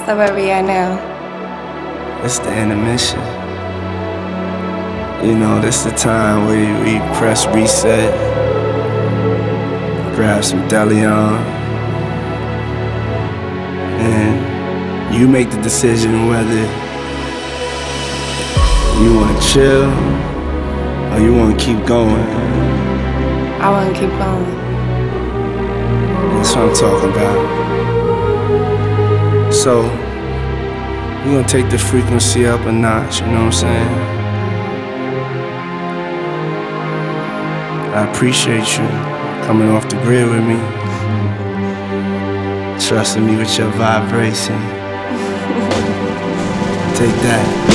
So where we at now? It's the intermission. You know, this the time where we press reset, grab some Deleon, and you make the decision whether you wanna chill or you wanna keep going. I wanna keep going. That's what I'm talking about. So, we're gonna take the frequency up a notch, you know what I'm saying? I appreciate you coming off the grid with me, trusting me with your vibration. Take that.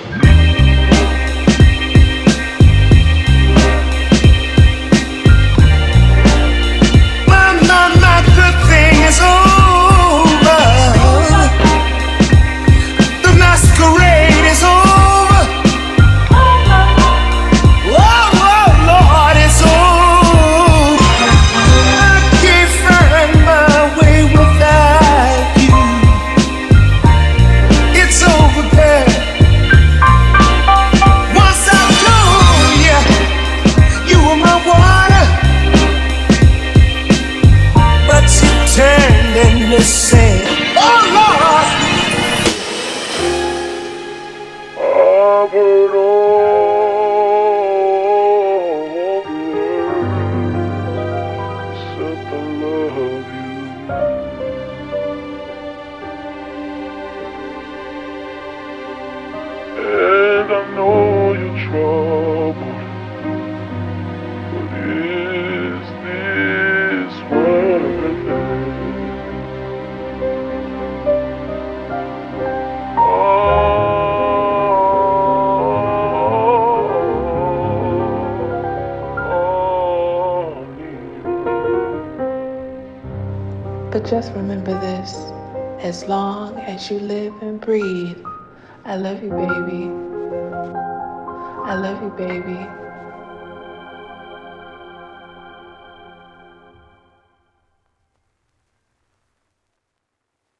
Say, oh Lord, I've heard all the words except I love you. And I know you're troubled, but is this worth it? But just remember this, as long as you live and breathe, I love you, baby. I love you, baby.